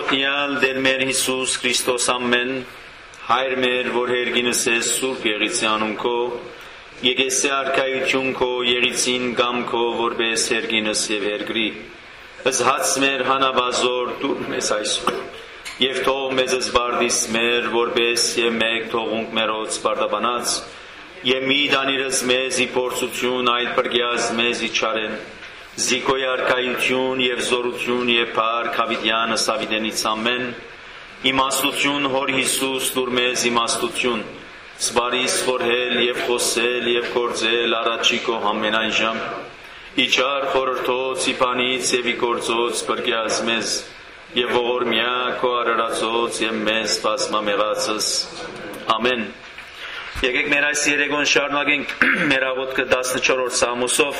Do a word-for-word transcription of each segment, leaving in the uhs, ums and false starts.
Օրհնյալ Տեր մեր Հիսուս Քրիստոս ամեն, Հայր մեր, որ հերգինս ես Սուրբ Եղիցի անուն քո, եկեսե արքայություն քո, եղիցին կամ քո, որպես հերգինս եւ հերգրի, ըզհաց մեր հանաբազոր դուր մեզ այսօր, եւ թող մեզ զբարդիս մեր, որպես եւ մեկ թողունք մերոց բարդաբանած, եւ մի դանիրս մեզ ի փորձություն այլ բրգյազ մեզ ի չարեն, Զիկոյ արքայություն եւ զորություն եւ փառք հավիտյան սավիդենից ամեն, իմաստություն հոր Հիսուս դուր մեզ իմաստություն, սբարիս խորհել եւ խոսել եւ գործել առաջի քո ամենայն ժամ, իջար խորհրդոց իբանից եւ ի գործոց բրգյազ մեզ, եւ ողորմյա քո արարածոց եւ մեզ բազմամեղածս, ամեն։ Եկեք մեր այս երեկոն շարունակենք մեր աղոթքը տասնչորրորդ Սամուսով,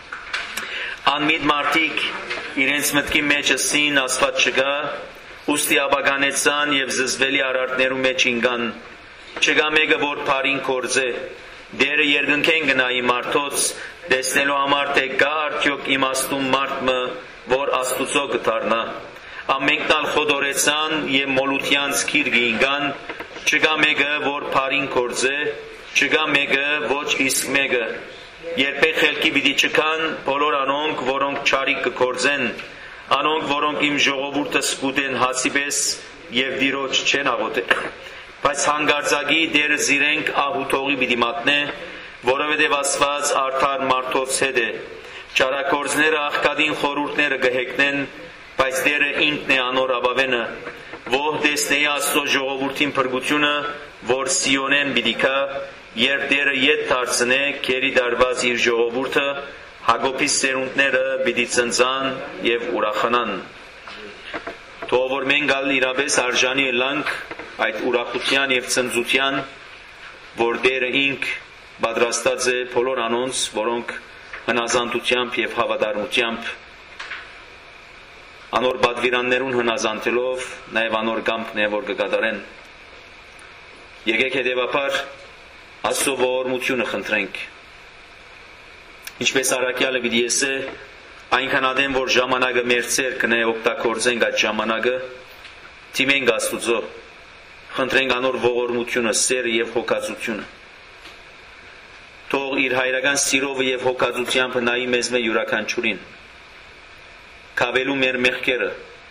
Անմիտ մարդիկ իրենց մտքի մեջ ըսին Աստված չկա, ուստի աբագանեցան եւ զզվելի արարտներու մեջ ինգան, չկա մեկը որ փարին կորձե, դերը երկնքեն գնայի մարդոց, տեսնելու համար թե կա արդյոք իմաստուն մարդը, որ Աստուծո գտարնա, ամենքն ալ խոդորեցան եւ մոլությանց քիրգ ինգան, չկա մեկը որ փարին կորձե, չկա մեկը ոչ իսկ մեկը, Երբեք խելքի պիտի չքան բոլոր անոնք, որոնք չարիք կգործեն, անոնք, որոնք իմ ժողովուրդը սկուտեն հացի պես եւ դիրոջ չեն աղոթել, բայց հանգարձակի դերը զիրենք ահութողի պիտի մատնե, որովհետեւ Աստված արդար մարդոց հետ է, չարագործները աղքատին խորհուրդները կհեգնեն, բայց դերը ինքն է անոր ապավենը, որ տեսնեի Աստծո ժողովրդին փրկությունը, որ Սիոնեն պիտի գա, Երբ դերը ետ դարձնե քերի դարված իր ժողովուրդը, Հակոբի սերունդները պիտի ծնծան եւ ուրախանան։ Թող որ մենք ալ իրապես արժանի ելանք այդ ուրախության եւ ծնծության, որ դերը ինք պատրաստած է բոլոր անոնց, որոնք հնազանդությամբ եւ հավատարմությամբ անոր պատվիրաններուն հնազանդելով նաեւ անոր կամքն է որ կկատարեն։ Եկեք հետեւաբար Աստծո ողորմությունը խնդրենք։ Ինչպես առաքյալը պիտի եսե, այնքան ադեն որ ժամանակը մեր ցերկն է օգտագործենք այդ ժամանակը, թիմենք Աստուծո, խնդրենք անոր ողորմությունը, սերը եւ հոգածությունը։ Թող իր հայրական սիրովը եւ հոգածությամբ նայի մեզ մե յուրաքանչյուրին։ Կավելու մեր մեղքերը,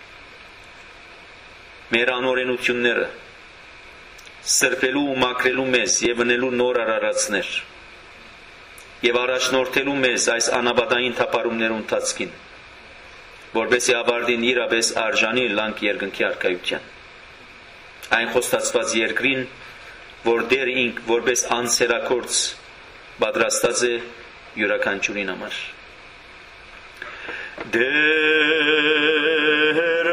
մեր անօրենությունները, սրբելու ու մաքրելու մեզ եւ ընելու նոր արարածներ եւ առաջնորդելու մեզ այս անաբադային թափարումներու ընթացքին, որբեսի ավարտին իրապես արժանի լանք երկնքի արքայության։ Այն խոստացված երկրին, որ դեր ինք որպես անսերակորց պատրաստած է յուրաքանչյուրին համար։ Դեր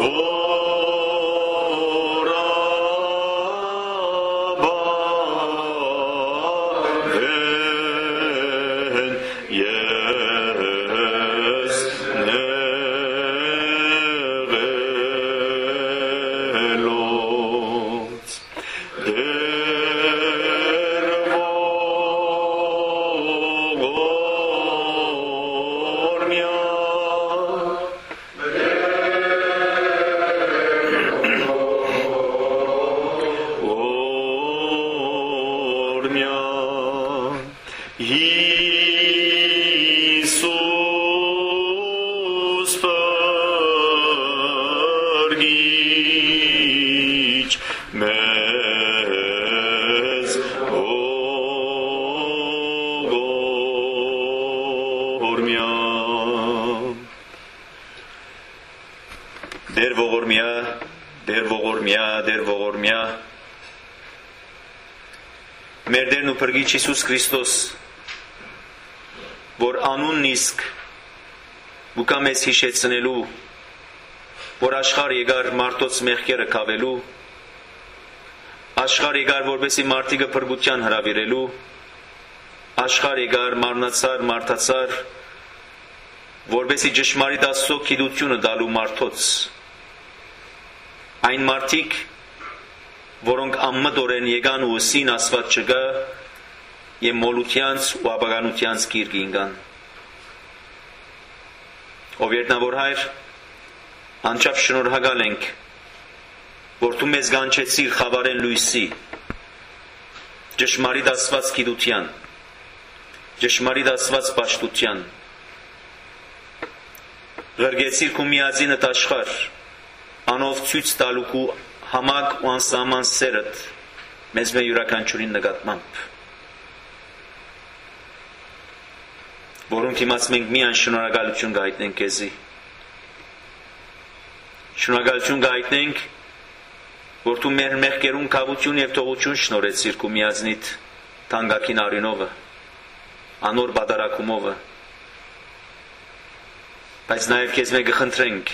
Դեր ողորմյա, դեր ողորմյա, դեր ողորմյա մեր Տերն ու Փրկիչ Հիսուս Քրիստոս, որ անունն իսկ ուկա մեզ հիշեցնելու, որ աշխարհ եկար մարդոց մեղքերը քավելու, աշխարհ եկար որպեսի մարդիկը փրկության հրավիրելու, աշխարհ եկար մարմնացար, մարդացար, որպեսի ճշմարիտ Աստծո գիտությունը տալու մարդոց, այն մարդիկ, որոնք ամմտորեն եկան ու ըսին Աստված չկա եւ մոլությանց ու ապականությանց գիրք ինգան։ Ով երտնավոր Հայր, անչափ շնորհակալ ենք, որ դու մեզ գանչեցիր խավարեն լույսի, ճշմարիտ Աստված գիտության, ճշմարիտ Աստված պաշտության, Ղրգեցիր քու միածինդ աշխարհ, անով ցույց տալու քու համակ ու անսահման սերդ մեզ մեր յուրաքանչյուրին նկատմամբ, որոնք իմաց մենք միայն շնորհակալություն գայտնենք քեզի, շնորհակալություն գայտնենք, որ դու մեր մեղքերուն քավություն եւ թողություն շնորհեցիր քու միածնիդ թանկագին արյունովը, անոր բادرակումովը, բայց նաև քեզ մենք խնդրենք,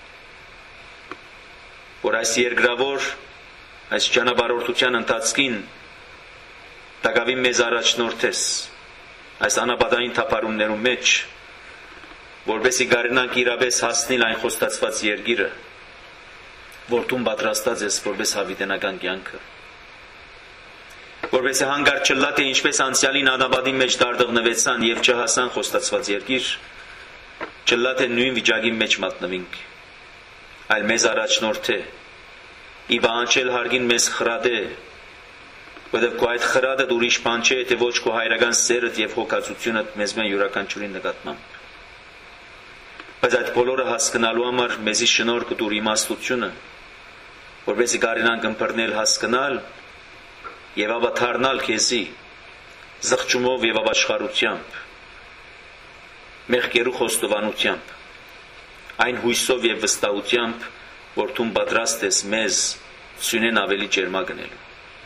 որ այս երկրավոր, այս ճանապարհորդության ընթացքին տակավի մեզ առաջնորդես, այս անապատային թափառումներու մեջ, որպեսզի կարողանանք իրապես հասնել այն խոստացված երկիրը, որ դու պատրաստած ես որպես հավիտենական կյանքը, որպեսզի հանգարտ չլա թե ինչպես անցյալին անապատի մեջ դարդղնվեցան եւ չհասան խոստացված երկիր, չլա թե նույն վիճակի մեջ մատնվենք, այլ մեզ առաջնորդ է, ի վանչել հարգին մեզ խրադ է, որտեղ քո այդ խրադը ուրիշ բան չէ, թե ոչ քո հայրական սերդ եւ հոգացությունդ մեզ մեն յուրաքանչյուրին նկատմամբ։ Բայց այդ բոլորը հասկանալու համար մեզի շնորհ կտուր իմաստությունը, որպեսզի կարողանանք ըմբռնել հասկանալ եւ ավաթարնալ քեզի զղջումով եւ ապաշխարությամբ, մեղքերու խոստովանությամբ, այն հույսով եւ վստահությամբ, որ դու պատրաստ ես մեզ սյունեն ավելի ջերմագնելու։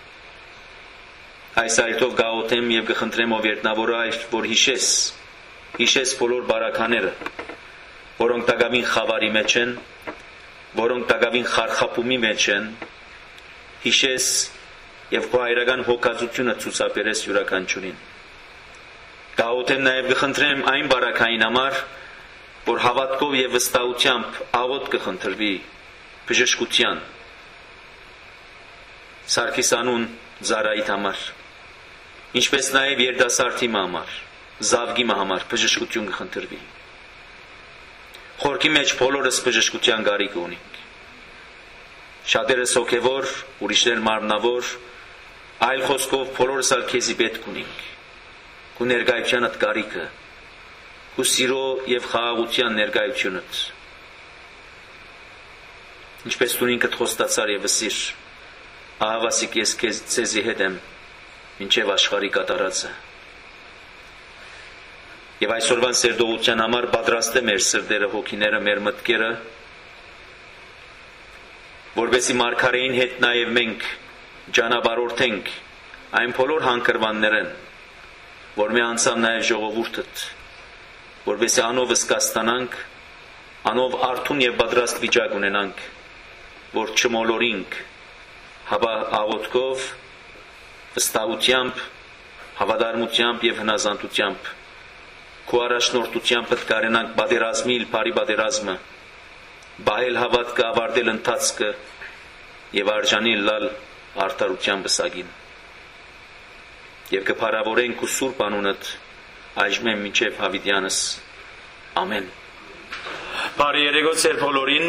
Այս այրթով գաղութեմ եւ կխնդրեմ ով երտնավոր Հայր, որ հիշես, հիշես բոլոր բարակաները, որոնք տակավին խավարի մեջ են, որոնք տակավին խարխափումի մեջ են, հիշես եւ քո հայրական հոգացությունը ցուցաբերես յուրաքանչյուրին։ Գաղութեմ նաև կխնդրեմ այն բարակային համար, որ հավատքով եւ վստահությամբ աղոտ կխնդրվի բժշկության, Սարգիս անուն Զարայիդ համար, ինչպես նաև երիտասարդի համար, Զավգի համար բժշկություն կխնդրվի։ Խորքի մեջ բոլորս բժշկության կարիք ունենք։ Շատերս հոգևոր, ուրիշներ մարմնավոր, այլ խոսքով բոլորս ալ քեզի պետք ունենք։ Քու ներկայությանդ կարիքը, քու սիրո եւ խաղաղության ներկայությունդ, ինչպես դու ինքդ խոստացար եւ ըսիր, ահավասիկ ես քեզ ցեզի հետ եմ, մինչեւ աշխարհի կատարածը։ Եվ այսօրվան սերդողության համար պատրաստեմ մեր սրտերը, հոգիները, մեր մտքերը, որպեսզի մարգարեին հետ նաեւ մենք ճանապարհորդենք այն բոլոր հանգրվաններն, որ մի անցավ նաև ժողովուրդդ, որպեսզի անով սկաստանանք, անով արթուն եւ պատրաստ վիճակ ունենանք որ չմոլորինք հավա աղոթքով, վստահությամբ, հավատարմությամբ եւ հնազանդությամբ քո առաջնորդությամբ պետք պատերազմիլ բարի պատերազմը, բահել հավատքը, ավարտել ընթացքը եւ արժանիլ լալ արդարության բսագին։ Եվ կփարավորենք ու սուրբ անունդ այժմ մինչև հավիտյանս։ Ամեն։ Բարի երեկո ձեր բոլորին։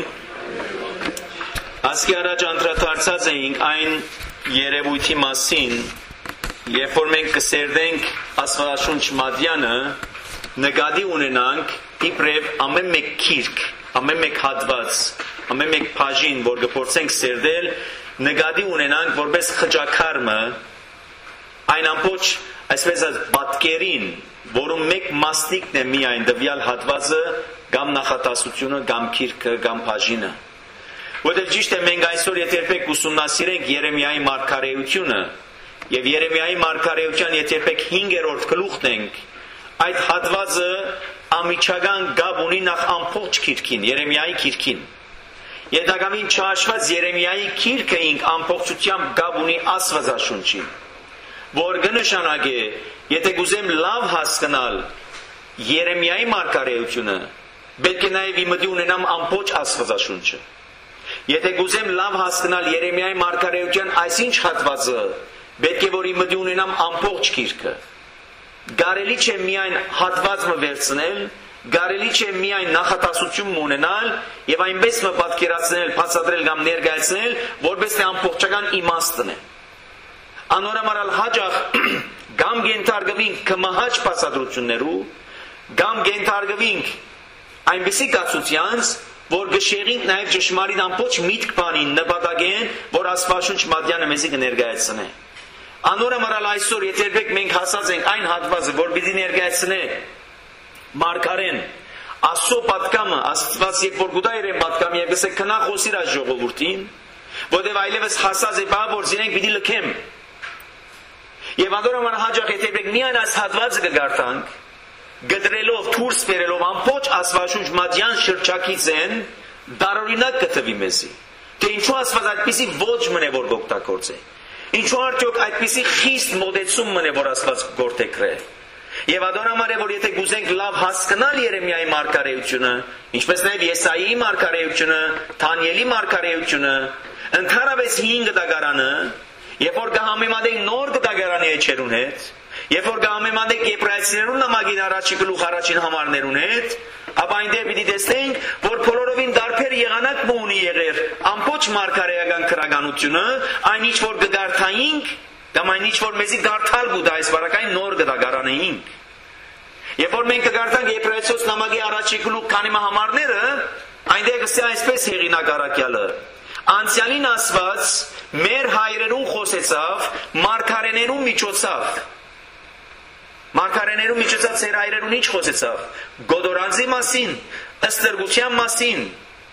Ասկի առաջ անդրադարձած էինք այն երևույթի մասին, երբ որ մենք կսերդենք Աստվածաշունչ Մատյանը, նկատի ունենանք իբրև ամեն մեկ քիրք, ամեն մեկ հատված, ամեն մեկ բաժին, որ կփորձենք սերդել, նկատի ունենանք որպես խճակարմը այն ամբողջ, այսպես ասած, պատկերին, որում մեկ մասնիկն է միայն դվյալ հատվածը, կամ նախատասությունը, կամ քիրքը, կամ բաժինը։ Որտեղ ճիշտ է մենք այսօր եթե երբեք ուսումնասիրենք Երեմիայի մարգարեությունը եւ Երեմիայի մարգարեության եթե երբեք հինգերորդ գլուխն ենք, այդ հատվածը ամիջական գաբ ունի նախ ամբողջ քիրքին, Երեմիայի քիրքին։ Եդակամին չհաշված Երեմիայի քիրքը ինք ամբողջությամբ գաբ ունի Աստվածաշունչին, որ կնշանակե, եթե գուզեմ լավ հասկանալ Երեմիայի մարգարեությունը, պետք է նաև իմդի ունենամ ամբողջ Աստվածաշունչը։ Եթե գուզեմ լավ հասկանալ Երեմիայի մարգարեության այսինչ հատվածը, պետք է որ իմդի ունենամ ամբողջ քիրքը։ Կարելի չէ միայն հատվածը վերցնել, կարելի չէ միայն նախատասություն ունենալ եւ այնպես մը պատկերացնել, բացատրել կամ ներկայացնել, որպես թե ամբողջական իմաստն է։ Անորամարալ հաջող կամ գենթարգվինք կմահաճ բացատրություններու, կամ գենթարգվինք այնպիսի կացությանց, որ գշերինք նաև ճշմարիտ ամբողջ միտք բանին նպատակեն, որ Աստվածաշունչ Մատյանը մեզի կներկայացնե։ Անորամարալ այսօր եթե երբեք մենք հասած ենք այն հատվածը, որ պիտի ներկայացնե մարգարեն, Աստծո պատկամը, Աստված երբ որ գուտա իրեն պատկամը եւ գսե քնա խոսիր այս ժողովրդին, որտեւ այլևս հասած է բա որ զինենք պիտի լքեմ։ Եվ անորամարալ հաջող եթե երբեք միայն այս հատվածը կգարտանք, գդրելով, թուրս բերելով ամբողջ Աստվածաշունչ Մատյան շրջակից են, դարօրինակ կթվի մեզի։ Թե ինչու Աստված այդպիսի ոչ մնե որ օգտագործե։ Ինչու արդյոք այդպիսի խիստ մոդեցում մնե որ Աստված գործեքրե։ Եվ adonamare որ եթե գուզենք լավ հասկանալ Երեմիայի մարգարեությունը, ինչպես նաև Եսայիի մարգարեությունը, Դանիելի մարգարեությունը, ընդհանրապես հինգ դագարանը, երբ որ կհամեմատենք նոր դագարանի էջերուն հետ, երբ որ կհամեմատենք Եբրայեցիներուն նամակին առաջի գլուխ առաջին համարներուն հետ, ապա այնտեղ պիտի տեսնենք, որ բոլորովին դարբեր եղանակ ունի եղեր ամբողջ մարգարեական քրագանությունը, այն ինչ որ կդարթայինք, կամ այն ինչ որ մեզի դարթալ գուտա այս բարակային նոր դագարանեինք։ Երբ որ մենք կգարտանք Եբրայեցոց նամակի առաջի գլուխ քանի համարները, այնտեղ կսե այսպես հեղինակ առաքյալը. Անցյալին ասված մեր հայրերուն խոսեցավ, մարգարեներուն միջոցով։ Մարգարեներուն միջոցով ծեր հայրերուն ինչ խոսեցավ։ Գոդորանձի մասին, ըստրգության մասին,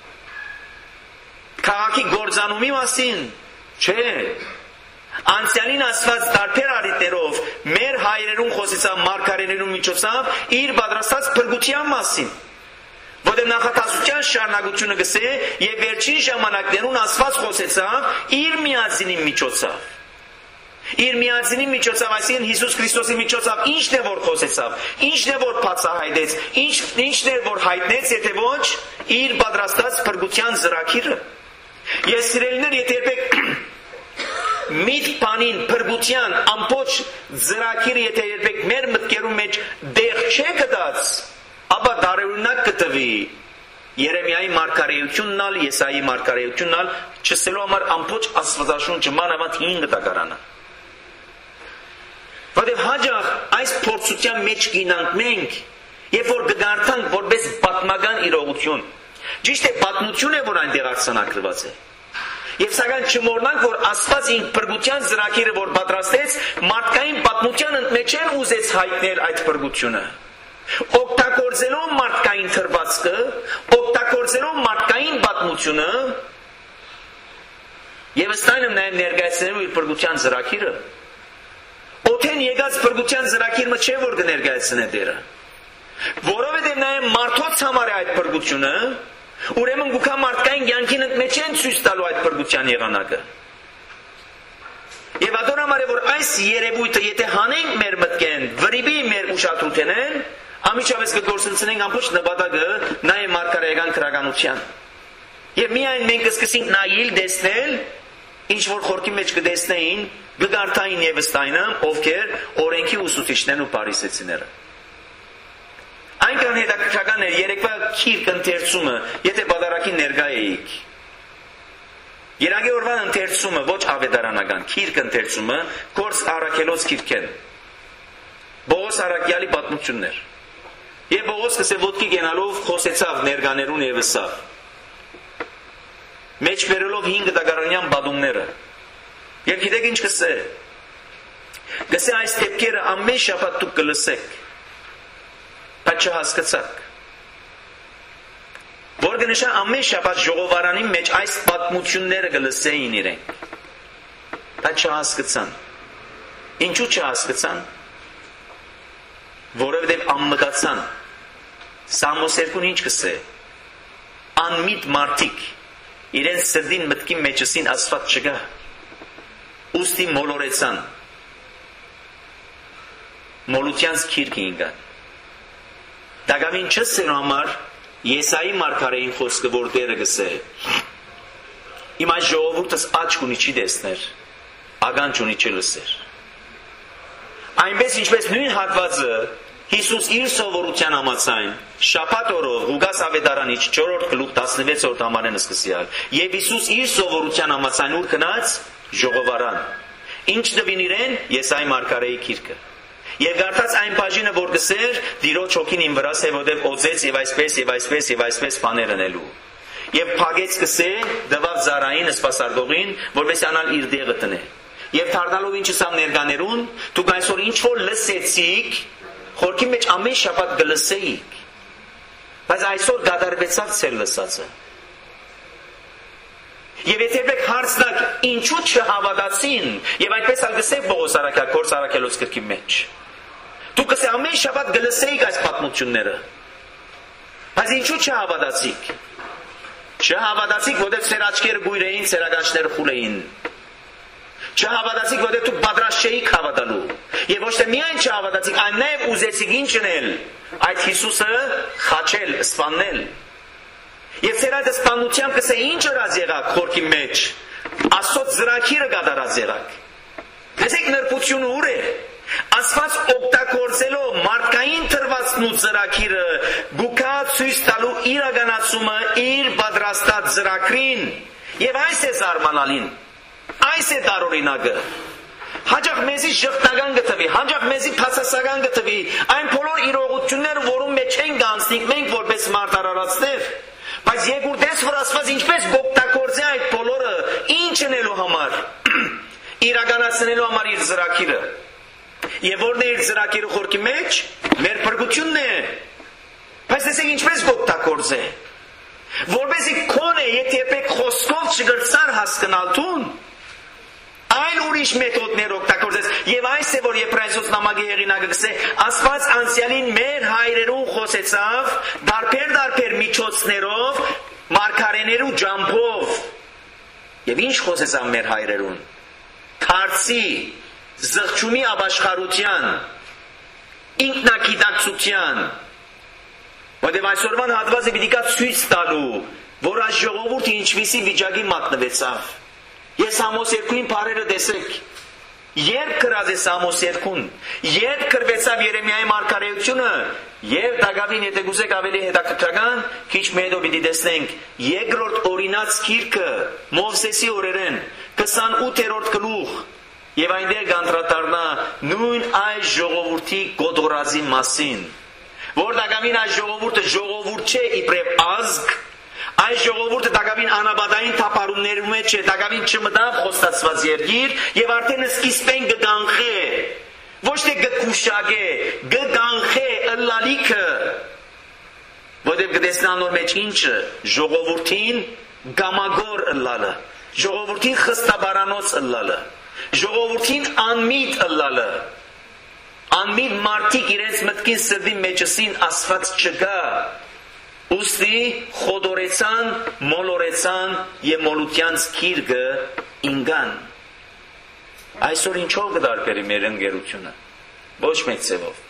քաղաքի գործանումի մասին, չէ։ Անցյալին ասված տարբեր առիթներով մեր հայրերուն խոսեցավ մարգարեներուն միջոցով իր պատրաստած փրկության մասին։ Որտեղ նախատասության շարունակությունը գսե եւ վերջին ժամանակներուն Աստված խոսեցավ իր միածինի միջոցով։ Իր միածինի միջոցով, այսինքն Հիսուս Քրիստոսի միջոցով ինչն է որ խոսեցավ, ինչն է որ բացահայտեց, ինչ ինչն է որ հայտնեց, եթե ոչ իր պատրաստած փրկության ծրագիրը։ Ես սիրելիներ, եթե երբեք միտ բանին փրկության ամբողջ ծրագիրը եթե երբեք մեր մտքերում մեջ դեղ չէ գտած, ապա դարօրինակ կտվի Երեմիայի մարգարեությունն ալ, Եսայի մարգարեությունն ալ, չսելու համար ամբողջ Աստվածաշունչը մանավանդ հինգ դագարանը։ Որտեղ հաջող այս փորձության մեջ գինանք մենք, երբ որ կդարձանք որպես պատմական իրողություն։ Ճիշտ է, պատմություն է, որ այնտեղ արձանագրված է։ Եվ սակայն չմոռնանք, որ Աստված ինք փրկության ծրագիրը որ պատրաստեց, մարդկային պատմության ընդմեջել ուզեց հայտնել այդ փրկությունը։ Օգտագործելով մարդկային թրվածքը, օգտագործելով մարդկային պատմությունը, եւ ըստ այնմ նաեւ ներկայացնելու իր փրկության ծրագիրը։ Օթեն եկած փրկության ծրագիրը չէ որ կներկայացնե դերը։ Որովհետեւ նաեւ մարդոց համար է այդ փրկությունը, Ուրեմն գուքա մարդկային կյանքին մեջ են ցույց տալու այդ բրդության եղանակը։ Եվ ադորամար է որ այս երևույթը եթե հանենք մեր մտքեն, վրիբի մեր ուշադրութենեն, ամիջավես կգործընծնենք ամբողջ նպատակը նայ մարգարեական քրականության։ Եվ միայն մենք սկսենք նայել, տեսնել, ինչ որ խորքի մեջ կտեսնեին, կգարտային եւս տայնը, ովքեր օրենքի ուսուցիչներն ու փարիսեցիները։ Այնքան հետաքրքրական էր երեկվա քիրք ընթերցումը, եթե պատարագին ներկա էիք։ Երագի օրվան ընթերցումը ոչ ավետարանական, քիրք ընթերցումը Գործ Առաքելոց քիրքեն։ Բողոս Առաքյալի պատմություններ։ Եվ Բողոս կսե ոտքի գնալով խոսեցավ ներկաներուն եւ ըսավ։ Մեջ բերելով հինգ դագարանյան բադումները։ Եվ գիտեք ինչ կսե։ Կսե այս դեպքերը ամեն շաբաթ դուք կլսեք։ Բայց չհասկացաք։ Որ գնշա ամեն շաբաթ ժողովարանի մեջ այս պատմությունները կլսեին իրենք։ Բայց չհասկացան։ Ինչու չհասկացան։ Որովհետև անմտածան։ Սամոս երկուն ինչ կսե։ Անմիտ մարդիկ իրենց սրդին մտքի մեջսին ասված չկա։ Ուստի մոլորեցան։ Մոլությանց քիրք ինգան։ Դագավին չսերու համար Եսայի մարգարեին խոսքը որ Տերը գսե։ Իմ այս ժողովուրդս աչք ունի չի տեսներ, ագանջ ունի չի լսեր։ Այնպես ինչպես նույն հատվածը Հիսուս իր սովորության համաձայն շաբաթ օրով Ղուկաս ավետարանիչ չորրորդ գլուխ տասնվեցորդ համարեն սկսյալ եւ Հիսուս իր սովորության համաձայն ուր գնաց ժողովարան։ Ինչ դվին իրեն Եսայի մարգարեի քիրքը։ Եվ գարտած այն բաժինը որ գսեր դիրոջ հոգին իմ վրա սևոդև օծեց եւ այսպես եւ այսպես եւ այսպես բաներ անելու։ Եվ փագեց կսե դվավ զարային սպասարկողին որպես անալ իր դեղը տնե։ Եվ դառնալով ինչ ասամ ներկաներուն դուք այսօր ինչ որ լսեցիք խորքի մեջ ամեն շաբաթ գլսեիք։ Բայց այսօր գադարվեցավ ցել լսածը։ Եվ եթե եք հարցնակ ինչու չհավատացին եւ այդպես ալ գսե Բողոս Առաքյալ Գործ Առաքելոց գրքի մեջ։ Դուք կսե ամեն շաբաթ գլսեիք այս պատմությունները։ Բայց ինչու չհավատացիք։ Չհավատացիք, որտեղ ծեր աչքերը գույր էին, ծեր ականջները խուլ էին։ Չհավատացիք, որտեղ դուք պատրաստ չէիք հավատալու։ Եվ ոչ թե միայն չհավատացիք, այլ նաև ուզեցիք ինչ անել։ Այդ Հիսուսը խաչել, սպանել։ Եվ ծեր այդ սպանությամբ կսե ինչ ըրած եղաք խորքի մեջ։ Աստծո ծրագիրը կատարած եղաք։ Տեսեք նրբությունը ուր է։ Աստված օգտագործելով մարդկային թրվածն ու ծրագիրը գուքա ցույց տալու իրականացումը իր պատրաստած ծրագրին եւ այս է զարմանալին այս է տարօրինակը հաջող մեզի շղթական գտվի հաջող մեզի փածասական գտվի այն բոլոր իրողությունները որում մեջ են գանցնիկ մենք որպես մարտարարածներ բայց երկրտես որ Աստված ինչպես օգտագործի այդ բոլորը ինչ անելու համար իրականացնելու համար իր ծրագիրը Եվ որն է իր ծրագիրը խորքի մեջ, մեր փրկությունն է։ Բայց տեսեք ինչպես օգտագործե։ Որպեսզի քոնը եթե եք խոսքով չգրծար հասկանալ տուն, այլ ուրիշ մեթոդներ օգտագործես։ Եվ այս է որ Եբրայեցոց նամակի հեղինակը գսե, Աստված անցյալին մեր հայրերուն խոսեցավ, դարբեր-դարբեր միջոցներով, մարգարեներու ջամփով։ Եվ ինչ խոսեցավ մեր հայրերուն։ Քարծի Զղջումի ապաշխարության, ինքնակիտակցության, որտեղ այսօրվան հատվածը պիտի կա ցույց տալու, որ այս ժողովուրդը ինչպիսի վիճակի մատնվեցավ։ Ես Ամոս երկուին բառերը տեսեք, երբ գրած է Ամոս երկուն, երբ գրվեցավ Երեմիայի մարգարեությունը, եւ Դագավին եթե գուզեք ավելի հետաքրքրական, քիչ մեդո պիտի տեսնենք երկրորդ օրինաց գիրքը Մովսեսի օրերեն քսանութերորդ գլուխ Եվ այնտեղ գանդրատարնա նույն այս ժողովրդի գոդորազի մասին, որ Դագավին այս ժողովուրդը ժողովուրդ չէ իբրև ազգ, այս ժողովուրդը Դագավին անաբադային թափառումների մեջ է, Դագավին չմտավ խոստացված երկիր եւ արդեն սկիզբեն կգանխե, ոչ թե կկուշակե, կգանխե ըլլալիքը, որտեղ կտեսնան նոր մեջ ինչը ժողովրդին գամագոր ըլլալը, ժողովրդին խստաբարանոց ըլլալը Ժողովրդին անմիտ ըլլալը, անմիտ մարդիկ իրենց մտքին սրդի մեջսին ասված չգա, Ուստի խոդորեցան, մոլորեցան եւ մոլությանց քիրգը ինգան։ Այսօր ինչով կդարբերի մեր ընկերությունը։ Ոչ մեծ ձևով։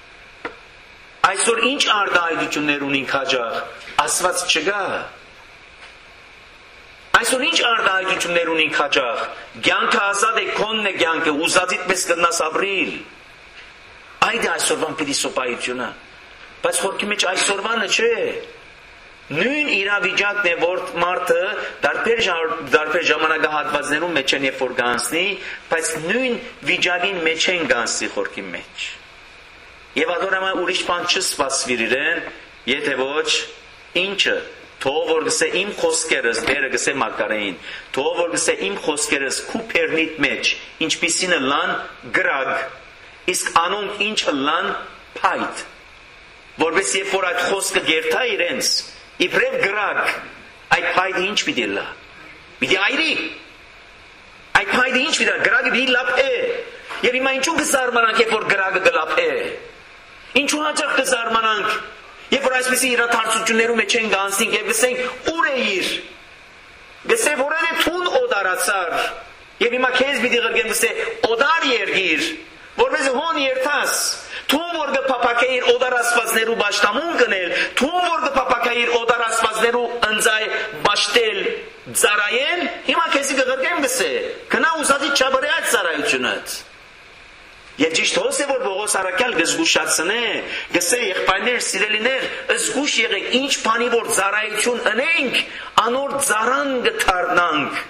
Այսօր ինչ արտահայտություններ ունենք հաջող, Աստված չկա։ Այսօր ինչ արտահայտություններ ունենք հաջող, կյանքը ազատ է, քոնն է կյանքը, ուզածիդ պես կնաս ապրիլ։ Այդ է այսօրվան պիտի սոպայությունը։ Բայց խորքի մեջ այսօրվանը չէ։ Նույն իրավիճակն է, որ մարդը դարբեր դարբեր ժամանակահատվածներում մեջ են երբ որ գանցնի, բայց նույն վիճակին մեջ են գանցի խորքի մեջ։ Եվ ադորամա ուրիշ բան չսպասվիր իրեն, եթե ոչ ինչը, թող որ գսե իմ խոսքերս, դերը գսե Մակարեին, թող որ գսե իմ խոսքերս քու փերնիտ մեջ, ինչպիսին լան գրագ, իսկ անոնք ինչ լան փայտ, որպես երբ որ այդ խոսքը գերտա իրենց, իբրև գրագ, այդ փայտը ինչ պիտի լա, պիտի այրի, այդ փայտը ինչ պիտի լա, գրագը պիտի լապե, եւ հիմա ինչու կզարմանանք, երբ որ գրագը կլապե, ինչու հաճախ կզարմանանք, երբ որ այսպիսի իրադարձություններում մեջ են գանցնենք եւ գսենք ուր է իր, գսե որել է թուն օդարացար, եւ հիմա քեզ պիտի ղրգեմ գսե օդար երգիր, որպես հոն երթաս, թուն որ կփապակեիր օդար ասվածներու բաշտամուն կնել, թուն որ կփապակեիր օդար ասվածներու ընձայ բաշտել ծարայել, հիմա քեզի կղրգեմ գսե, գնա ուզածի չաբրե այդ ծարայությունըց։ Եվ ճիշտ հոս է, որ Պողոս առաքյալ գզգուշացնե, գսե եղբայրներ, սիրելիներ, զգուշ եղեք, ինչ բանի որ ծառայություն ընենք, անոր ծառան կդառնանք։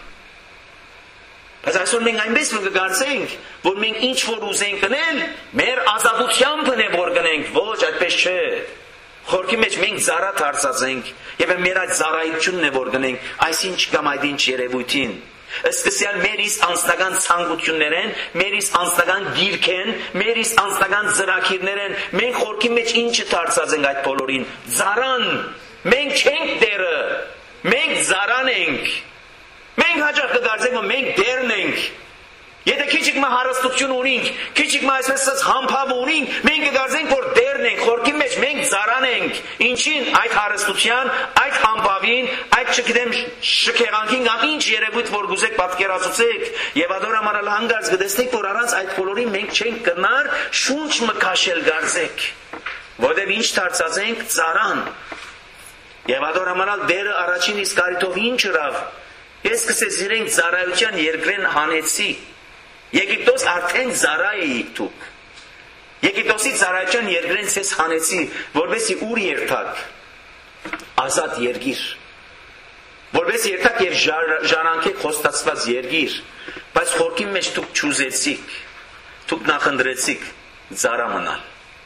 Բայց այսօր մենք այնպես կգործենք, որ մենք ինչ որ ուզենք գնել, մեր ազատությամբ է որ գնենք, ոչ այդպես չէ։ Խորքի մեջ մենք ծառա դարձած ենք, եւ մեր այդ ծառայությունն է որ գնենք, այսինչ կամ այդ ինչ երևույթին։ Սկսյալ մեր իս անձնական ցանկություններ են, մեր իս անձնական գիրք են, մեր իս անձնական ծրագիրներ են, մենք խորքի մեջ ինչը դարձած ենք այդ բոլորին, ծառան, մենք չենք դերը, մենք ծառան ենք, մենք հաճախ կդարձենք, որ մենք դերն ենք, եթե քիչիկ մա հարստություն ունենք, քիչիկ մա այսպես ասած համբավ ունենք, մենք կդարձենք, որ դերն ենք, խորքի մեջ մենք ծառան ենք, ինչին այդ հարստության, այդ համբավին, այդ չգիտեմ շքեղանքին կամ ինչ երևույթ որ գուզեք պատկերացուցեք, եւ ադորամանալ հանգարց կտեսնեք, որ առանց այդ բոլորին մենք չենք կնար շունչ մկաշել գարձեք, որտեղ ինչ դարձած ենք ծառան, եւ ադորամանալ դերը առաջին իսկ արիտով ինչ ըրավ, ես սկսեց իրենք ծառայության երկրեն հանեցի, Եգիպտոս արդեն ծառա էիք դուք, Եգիպտոսի ծառայության երկրեն ցես հանեցի, որովհետեւ ուր երթակ, ազատ երգիր, որպես երթակ եւ ժառանգեք խոստացված երգիր, բայց խորքի մեջ դուք չուզեցիք, դուք նախընտրեցիք ծառա մնալ։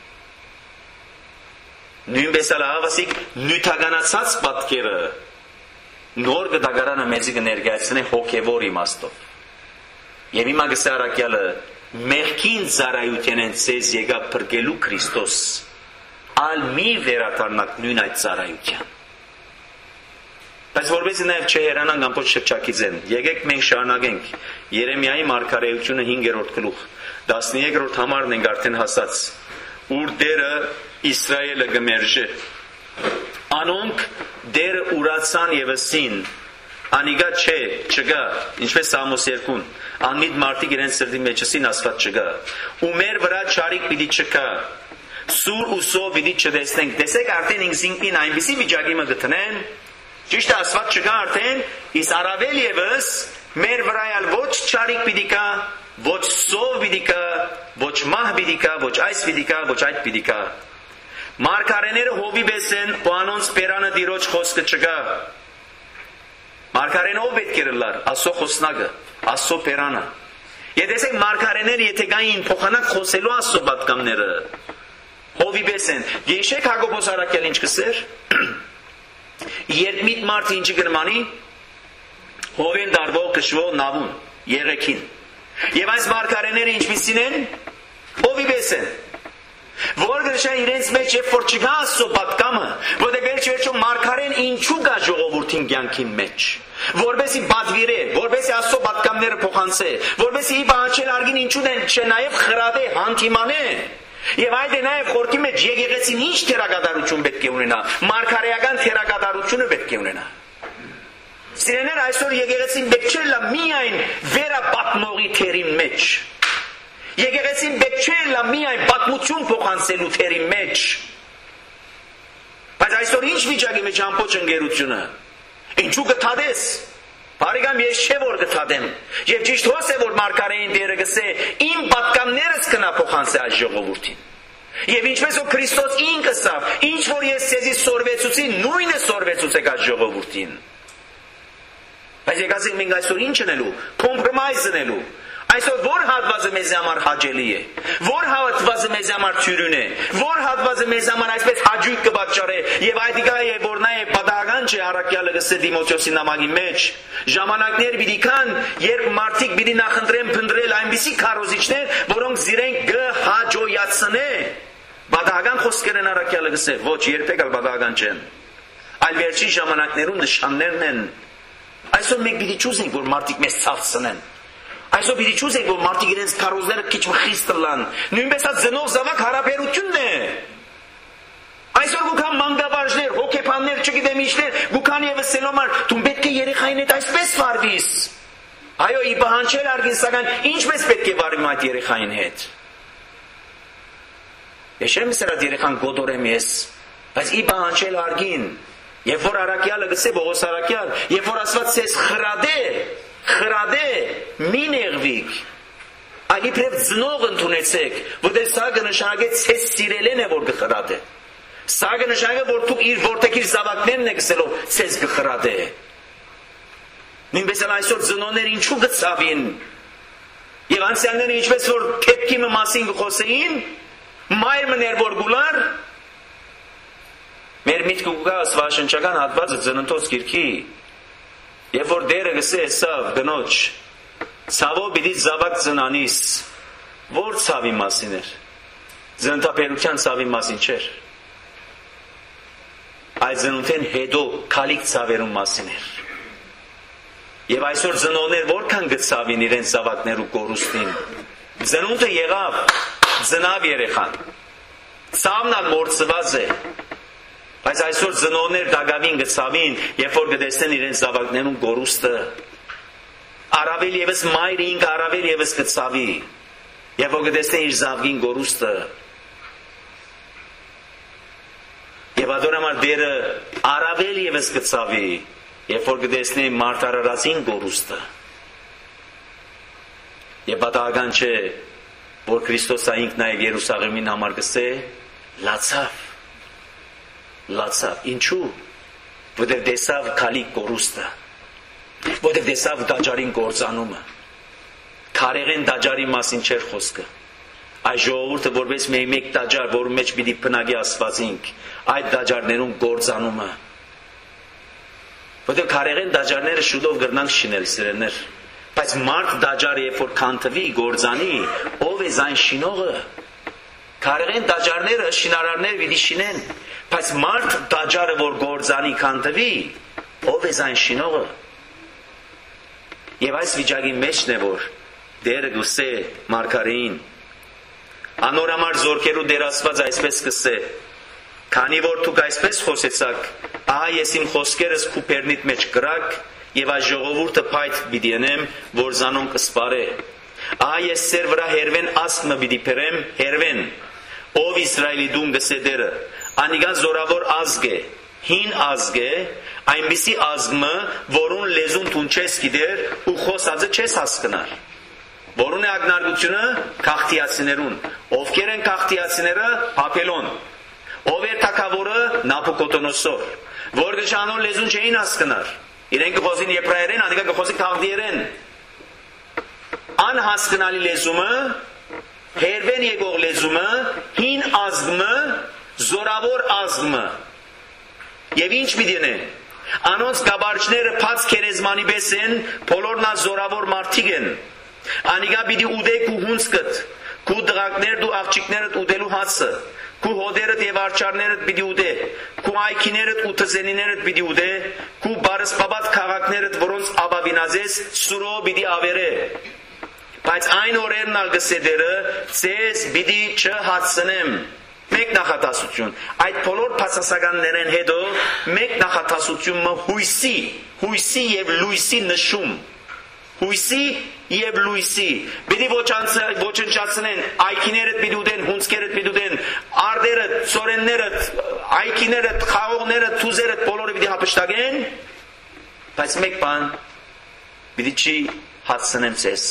Նույնպես էլ հավասիկ նյութականացած պատկերը նոր գդագարանը մեզի կներկայացնե հոգևոր իմաստով։ Եվ հիմա գսե առաքյալը մեղքին ծառայության են ցեզ եկա փրկելու Քրիստոս, ալ մի վերադառնաք նույն այդ ծառայության։ Բայց որպես նաև չհերանանք ամբողջ շրջակիցեն, եկեք մենք շարունակենք Երեմիայի մարգարեությունը հինգերորդ գլուխ, տասնյոթերորդ համարն ենք արդեն հասած, ուր դերը Իսրայելը գմերժե, անոնք դերը ուրացան եւ ասին, անիգա չէ, չգա, ինչպես Սամոս երկուն, անմիտ մարդիկ իրենց սրտի մեջ ասին Աստված չգա, ու մեր վրա չարիք պիտի չկա, սուր ու սով պիտի չտեսնենք, տեսեք արդեն ինքզինքին այնպիսի վիճակի մը գտնեն, ճիշտ է Աստված չկա արդեն, իսկ առավել եւս մեր վրայալ ոչ չարիք պիտի կա, ոչ սով պիտի կա, ոչ մահ պիտի կա, ոչ այս պիտի կա, ոչ այդ պիտի կա։ Մարգարեները հովի պես են, ու անոնց բերանը դիրոջ խոսքը չկա։ Մարգարեն ով պետք է լար, Աստծո խոսնակը, Աստծո բերանը։ Եթե տեսեք մարգարեները եթե գային փոխանակ խոսելու Աստծո պատկամները, հովի պես են։ Գիշեք Հակոբոս առաքյալ ինչ կսեր։ Երբ միտ մարդը ինչի գրմանի, հովեն դարվող կշվող նավուն, եղեքին։ Եվ այս մարգարեները ինչպիսին են, հովի պես են։ Որ գրշան իրենց մեջ երբ որ չկա Աստծո պատկամը, որտեղ վերջ վերջո մարգարեն ինչու կա ժողովրդին կյանքի մեջ, որովհետեւ բադվիրե, որովհետեւ Աստծո պատկամները փոխանցե, որովհետեւ ի բանջել արգին ինչու դեն չնայև խրադե հանդիմանե, Եվ այդ է նաև խորքի մեջ եկեղեցին ինչ թերագադարություն պետք է ունենա, մարգարեական թերագադարությունը պետք է ունենա։ Սիրեներ, այսօր եկեղեցին պետք չէ լա միայն վերապատմողի թերի մեջ։ Եկեղեցին պետք չէ լա միայն պատմություն փոխանցելու թերի մեջ։ Բայց այսօր ինչ վիճակի մեջ ամբողջ ընկերությունը։ Ինչու գտադես։ Բարեկամ, ես չէ որ գտադեմ։ Եվ ճիշտ հոս է որ մարգարեին դերը գսե իմ պատկաններս կնա փոխանցե այս ժողովրդին։ Եվ ինչպես որ Քրիստոս ինքը սավ, ինչ որ ես ցեզի սորվեցուցի, նույնը սորվեցուցեք այս ժողովրդին։ Բայց եկածենք մենք այսօր ինչ անելու, կոմպրոմայզ անելու։ Այսօր որ հատվածը մեզ համար հաճելի է, որ հատվածը մեզ համար թյուրին է, որ հատվածը մեզ համար այսպես հաճույք կպատճառե, եւ այդ իգա է որ նա է պատահական չէ առաքյալը գսե Դիմոթեոսի նամակի մեջ, ժամանակներ պիտի կան, երբ մարդիկ պիտի նախընտրեն փնտրել այնպիսի քարոզիչներ, որոնք զիրեն կհաջոյացնե, պատահական խոսքեր են առաքյալը գսե, ոչ երբեք ալ պատահական չեն, այլ վերջին ժամանակներում նշաններն են, այսօր մենք պիտի ճուզենք որ մարդիկ մեզ ցավցնեն։ Այսօր պիտի ճուզենք որ մարդիկ իրենց քարոզները քիչ խիստ լան, նույնպես այդ զնով զավակ հարաբերությունն է։ Այսօր գուքան մանկավարժներ, հոգեբաններ, չգիտեմ ինչներ, գուքան եւս սելոմար, դու պետք է երեխային հետ այսպես վարվիս։ Այո, ի բանջել արգին, սակայն ինչպես պետք է վարվեմ այդ երեխային հետ։ Ես չեմ ասել այդ երեխան գոդորեմ ես, բայց ի բանջել արգին, երբ որ առաքյալը գսե Պողոս առաքյալ, երբ որ ասված ցես խրադե, խրադե, մի նեղվիկ, այլ իբրև ծնող ընդունեցեք, որտեղ սա կնշանակե ցես սիրելեն է որ կխրադե։ Սա կնշանակե որ դուք իր որտեղ իր զավակներն եք գսելով ցես կխրադե։ Նույնպես էլ այսօր ծնողները ինչու գծավին։ Եվ անցյալները ինչպես որ քեպքի մասին խոսեին, մայր մներ որ գուլար, մեր միտքը կգա աստվածաշնչական հատվածը ծննդոց գիրքի, երբ որ դերը գսե սավ գնոջ, ցավով պիտի զավակ ծնանիս, որ ցավի մասին էր, ծննդապերության ցավի մասին չէր, այդ ծնունդեն հետո քալիք ցավերում մասին էր։ Եվ այսօր ծնողներ որքան գծավին իրենց զավակներու կորուստին, ծնունդը եղավ, ծնավ երեխան, ցավն ալ մորցված է, բայց այսօր ծնողներ դագավին գծավին, երբ որ գտեսնեն իրենց զավակներուն կորուստը, առավել եւս մայրը ինքը առավել եւս գծավի, երբ որ գտեսնեն իր զավգին կորուստը, եւ adorամար դերը առավել եւս գծավի, երբ որ գտեսնի մարտարարածին կորուստը, եւ պատահական չէ, որ Քրիստոսը ինքն նաեւ Երուսաղեմին համար գսե լացավ, լացավ, ինչու, որտեղ դեսավ քալի կորուստը, որտեղ դեսավ դաջարին կործանումը, քարեղեն դաջարի մասին չէր խոսքը, այս ժողովուրդը որպես մի մեկ դաջար, որում մեջ պիտի փնագի Աստվածինք, այդ դաջարներուն կործանումը, որտեղ քարեղեն դաջարները շուտով գրնանք շինել սիրելներ, բայց մարդ դաջարը երբ որ քանթվի գործանի, ով է զայն շինողը, քարեղեն դաջարները շինարարները պիտի շինեն, բայց մարդ դաջարը որ գործանի քանթվի, ով է զայն շինողը, եւ այս վիճակի մեջն է որ դերը գուսե մարգարեին, անորամար զորքերու դեր Աստված այսպես կսե, քանի որ դուք այսպես խոսեցաք, ահա ես իմ խոսքերս քու բեռնիդ մեջ կրակ եւ այս ժողովուրդը փայտ պիտի անեմ, որ զանոն կսպարե, ահա ես սեր վրա հերվեն ասմը պիտի բերեմ, հերվեն, ով Իսրայելի դուն գսե դերը, անիգա զորավոր ազգ է, հին ազգ է, այնպիսի ազգը, որուն լեզուն դուն չես գիտեր ու խոսածը չես հասկնար, որուն է ագնարգությունը քաղթիացիներուն, ովքեր են քաղթիացիները Բաբելոն, ով էր թագավորը Նաբուկոդոնոսոր, որ գշանոն լեզուն չէին հասկնար, իրենք կխոսին եբրայերեն, անիկա կխոսին քաղդիերեն, անհասկնալի լեզումը, հերվեն եկող լեզումը, հին ազգը, զորավոր ազգը, եւ ինչ պիտի են, անոնց գաբարչները փած քերեզմանի պես են, բոլորնա զորավոր մարդիկ են, անիկա պիտի ուդե քու հունցկդ, քու դղակներդ ու աղջիկներդ ուդելու հացը, քու հոդերդ եւ արչարներդ պիտի ուդե, քու այքիներդ ու թզենիներդ պիտի ուդե, քու բարսպաբատ քաղաքներդ, որոնց աբավինազես սուրո պիտի ավերե, Բայց այն օրերն ալ գսեդերը ցեզ պիտի չհացնեմ։ Մեկ նախատասություն։ Այդ բոլոր փաստասականներեն հետո մեկ նախատասությունը հույսի, հույսի եւ լույսի նշում։ Հույսի եւ լույսի։ Պիտի ոչնչացնեն, այքիները պիտի ուտեն, հունցքերը պիտի ուտեն, արդերը, ծորենները, այքիները, խաղողները, թուզերը բոլորը պիտի հափշտակեն, բայց մեկ բան պիտի չի հացնեմ ցես։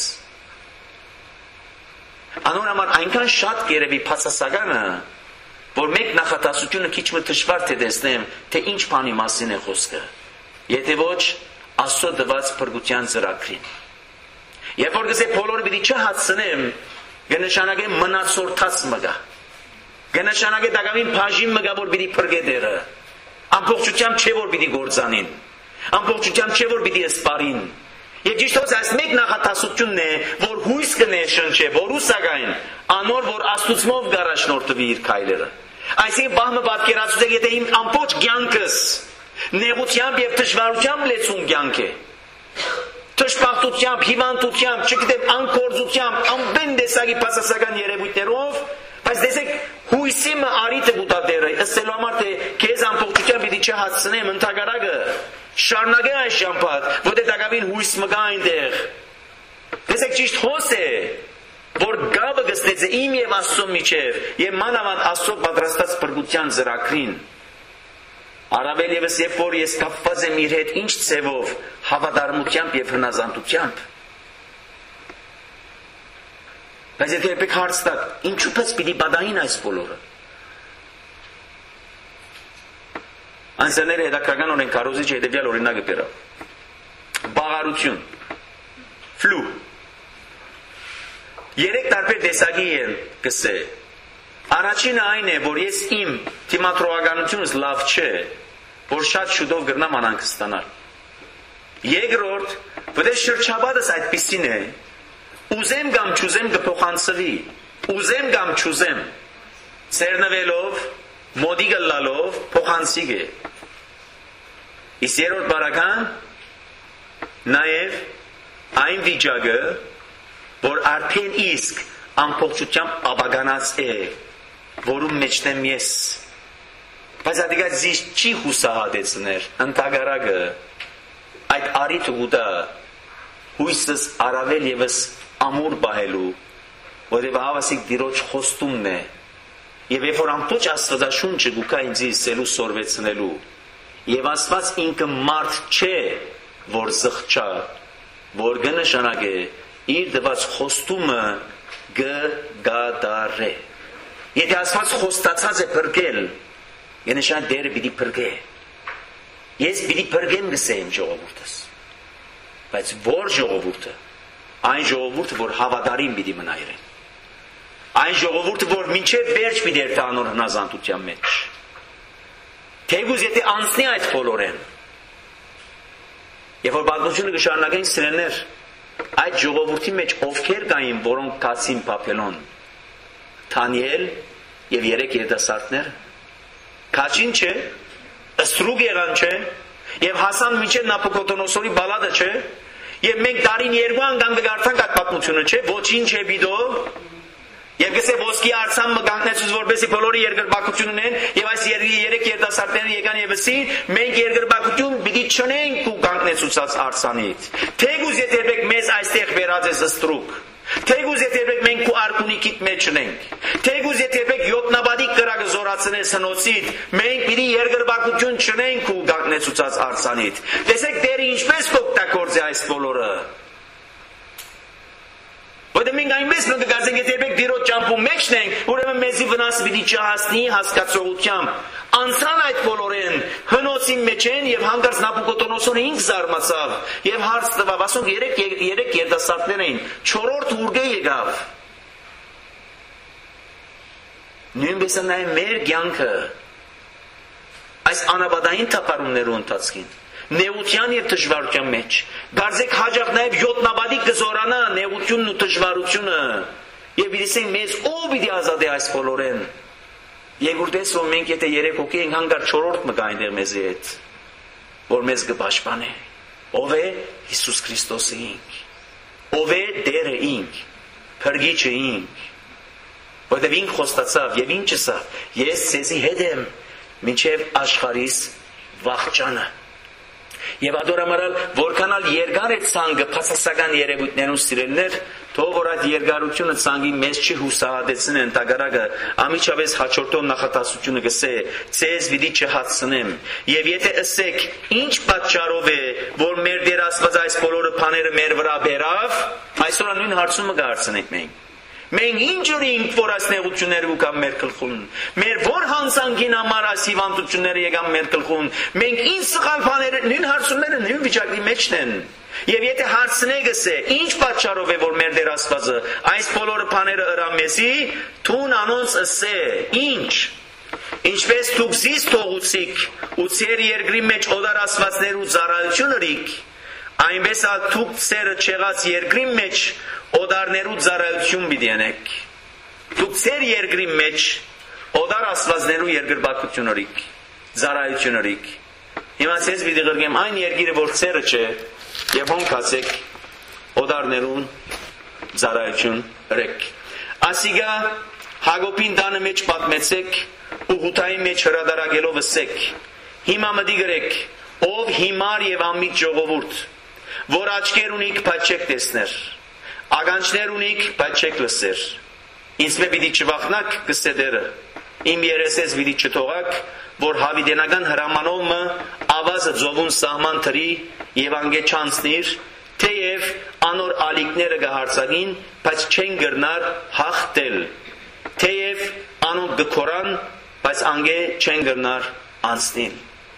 Անոր համար այնքան շատ կերևի փաստասականը, որ մեկ նախատասությունը քիչ մը դժվար թե տեսնեմ, թե ինչ բանի մասին է խոսքը։ Եթե ոչ Աստծո տված փրկության ծրագրին։ Երբ որ գսե բոլորը պիտի չհացնեմ, կնշանակե մնացորդած մգա։ Կնշանակե դակավին բաժին մգա, որ պիտի փրկե դերը։ Ամբողջությամբ չէ որ պիտի գործանին։ Ամբողջությամբ չէ որ պիտի սպարին։ Եվ ճիշտ ոս այս մեկ նախատասությունն է, որ հույս կնե շնչե, որ ուսագային, անոր որ աստուծմով գարաշնորթվի իր քայլերը։ Այսինքն բահմը պատկերացուցե, եթե իմ ամբողջ կյանքս նեղությամբ եւ դժվարությամբ լեցուն կյանք է, թշպախտությամբ, հիվանդությամբ, չգիտեմ, անկորձությամբ, ամեն տեսակի փաստասական երևույթներով, բայց տեսեք հույսի մը արիթը գուտատերը, ըստելու համար թե քեզ ամբողջությամբ պիտի չհասցնեմ ընդհակարակը, շարունակե այս շամփատ, որտեղ դակավին հույս մը կա այնտեղ։ Տեսեք ճիշտ հոս է, որ գաբը գտնեց իմ եւ Աստծո միջև, եւ մանավանդ Աստծո պատրաստած փրկության ծրագրին։ Առավել ևս երբ որ ես կապված եմ իր հետ ինչ ցևով, հավատարմությամբ եւ հնազանդությամբ։ Բայց եթե եք հարց տակ, ինչու՞ պես պիտի բադային այս բոլորը։ Անսերները հետաքրական օրեն կարոզիչ հետևյալ օրինակը բերա։ Բաղարություն, ֆլու։ Երեք տարբեր տեսակի են գսե։ Առաջինը այն է, որ ես իմ թիմատրողականությունս լավ չէ, որ շատ շուտով գրնամ անանք ստանալ։ Երկրորդ, որտեղ շրջապատս այդպիսին է, ուզեմ կամ չուզեմ կփոխանցվի, ուզեմ կամ չուզեմ, ցերնվելով, մոդի գլալով փոխանցիկ է։ Իսկ երրորդ բարական նաև այն վիճակը, որ արդեն իսկ ամբողջությամբ աբագանած է, որում մեջտեմ ես։ Բայց ադիգա զիս չի հուսահատեցներ, ընդհակառակը այդ արիթը ուտա հույսս առավել ևս ամուր բահելու, որև հավասիկ դիրոջ խոստումն է, եւ երբ որ ամբողջ Աստվածաշունչը գուկա ինձ իսելու սորվեցնելու, եւ Աստված ինքը մարդ չէ, որ զղջա, որ կնշանակե իր դված խոստումը գդարե։ Եթե Աստված խոստացած է փրկել, ենշան դերը պիտի փրկե։ Ես պիտի փրկեմ գսեմ ժողովուրդս։ Բայց որ ժողովուրդը, այն ժողովուրդը, որ հավատարիմ պիտի մնա իրեն։ Այն ժողովուրդը, որ մինչև վերջ պիտի երթա անոր հնազանդության մեջ։ Թեգուզ եթե անցնի այդ բոլորեն, եւ որ պատմությունը կշարունակեն սրեներ, այդ ժողովրդի մեջ ովքեր կային, որոնք կացին Բաբելոն, Դանիել եւ երեք երիտասարդներ, քաչին չէ, ստրուկ եղան չէ, եւ հասան մինչեւ Նաբուկոդոնոսորի բալադը չէ, եւ մենք տարին երկու անգամ կգարտանք այդ պատմությունը չէ, ոչինչ է բիդո, եւ գսե ոսկի արցան մը կանգնեցուց որպեսի բոլորի երկրպագություն ունեն, եւ այս երեք երիտասարդները եկան եւ ասին, մենք երկրպագություն պիտի չունենք ու կանգնեցուցած արցանից։ Թեգուզ եթե մեզ այստեղ վերած է ստրուկ, թեգուզ եթե մենք ու արքունիքիդ մեջ ունենք, թեգուզ եթե յոտնաբադի կրակը զորացնես հնոցիդ, մենք պիտի երկրպագություն չունենք ու կանգնեցուցած արցանից։ Տեսեք դերը ինչպես կօգտագործի այս բոլորը։ Որտե մենք այնպես նկատենք, եթե երբեք դիրոջ ճամփու մեջն ենք, ուրեմն մեզի վնաս պիտի չհասնի հասկացողությամբ։ Անցան այդ բոլորեն, հնոցի մեջ են եւ հանդարտ Նաբուկոդոնոսորը ինքն զարմացավ եւ հարց տվավ, ասում երեք երեք երիտասարդներ էին, չորրորդ ուրգե եկավ։ Նույնպես նաեւ մեր կյանքը այս անաբադային թափառումներու ընթացքին նեղության եւ դժվարության մեջ գարձեք հաջող նաեւ յոտնաբադի կզորանա նեղությունն ու դժվարությունը եւ իրիսեն մեզ ով պիտի ազատի այս բոլորեն Եգուրտես որ մենք եթե երեք հոգի ենք հանգար չորրորդ մը կա այնտեղ մեզի հետ որ մեզ կպաշտպանե ով է Հիսուս Քրիստոսը ինք ով է Տերը ինք, Փրկիչը ինք, որտեղ ինք խոստացավ եւ ինչ ասավ, ես ցեզի հետ եմ մինչև աշխարհիս վախճանը։ Եվ ադորամարալ որքանալ երկար է ցանկը փաստասական երևույթներուն սիրելներ, թող որ այդ երկարությունը ցանկի մեզ չի հուսահատեցնեն ընդհակառակը ամիջապես հաջորդող նախատասությունը գսե ցեզ վիդի չհացնեմ եւ եթե ասեք ինչ պատճառով է որ մեր Տեր Աստված այս բոլորը բաները մեր վրա բերավ, այսօր նույն հարցումը կհարցնենք մենք։ Մենք ինչ ունենք որ այս նեղությունները ուկան մեր գլխուն, մեր որ հանցանքին համար այս հիվանդությունները եկան մեր գլխուն, մենք ինչ սխալ բաներ նույն հարցումները նույն վիճակի մեջն են։ Եվ եթե հարցնեք ասե, ինչ պատճառով է որ մեր Տեր Աստվածը այս բոլորը բաները ըրան մեզի, թուն անոնց ասե, ինչ ինչպես դուք զիս թողուցիք ու ծեր երկրի մեջ օդար աստվածներու ծառայություն ըրիք, այնպես ալ դուք ծերը չեղած երկրի մեջ օդարներու ծառայություն պիտի անեք։ Դուք ծեր երկրի մեջ օդար աստվածներու երկրպագություն ըրիք, ծառայություն ըրիք։ Հիմա ցեզ պիտի գրգեմ այն երկիրը որ ծերը չէ, եւ հոնքացեք օդարներուն ծառայություն ըրեք։ Ասիգա Հակոբին տանը մեջ պատմեցեք ու հութայի մեջ հրադարագելով ասեք. հիմա մտի գրեք, ով հիմար եւ ամիջ ժողովուրդ, որ աչքեր ունիք, բայց չեք տեսներ, ականջներ ունիք, բայց չեք լսեր, ինձ մե պիտի չվախնաք, գսե Տերը, իմ երեսես պիտի չթողաք, որ հավիտենական հրամանովը ավազը ծովուն սահման թրի եւ անգե չանցնիր, թեև անոր ալիքները կհարցակին, բայց չեն գրնար հաղթել, թեև անոնք գքորան, բայց անգե չեն գրնար անցնին։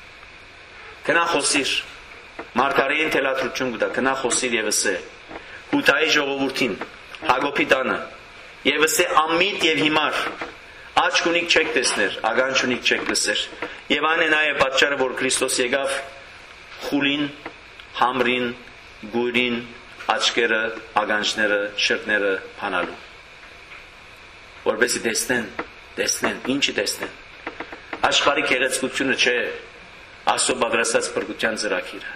Կնա խոսիր, մարգարեին թելադրություն կտա, կնա խոսիր եւ ասե, հութայի ժողովուրդին, Հակոբի տանը, եւ ասե ամիտ եւ հիմար, աչք ունիք չեք տեսներ, ականջ ունիք չեք լսեր, եւ այն է նաեւ պատճառը, որ Քրիստոս եկավ խուլին, համրին, գույրին, աչքերը, ականջները, շրթները փանալու, որպեսզի տեսնեն, տեսնեն, ինչի տեսնեն։ Աշխարհի գեղեցկությունը չէ Աստծո պատրաստած փրկության ծրագիրը։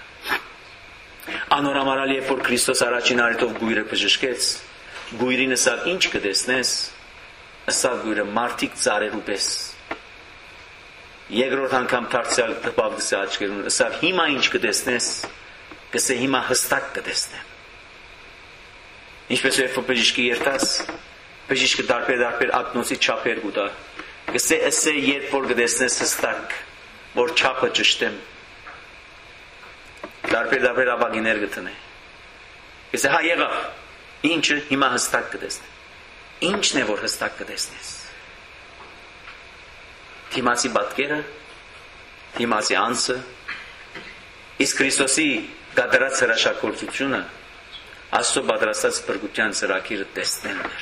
Անորամարալ երբ որ Քրիստոս առաջին արյունով գույրը բժշկեց, գույրին ասավ ինչ կտեսնես, ասավ գույրը մարդիկ ծառերու պես։ Երկրորդ անգամ դարձյալ տպավ գսե աչքերուն, ասավ հիմա ինչ կտեսնես, գսե հիմա հստակ կտեսնեմ։ Ինչպես երբ որ բժիշկի երթաս, բժիշկը տարբեր-տարբեր ակնոցի չափեր կուտա, գսե ասե երբ որ կտեսնես հստակ, որ չափը ճշտեմ, տարբեր-տարբեր ապագիներ գտնե։ Գսե հա եղավ, ինչը հիմա հստակ կտեսնեմ։ Ինչն է որ հստակ կտեսնես։ Թիմացի պատկերը, թիմացի անձը, իսկ Քրիստոսի կատարած հրաշագործությունը, Աստծո պատրաստած փրկության ծրագիրը տեսնելն էր։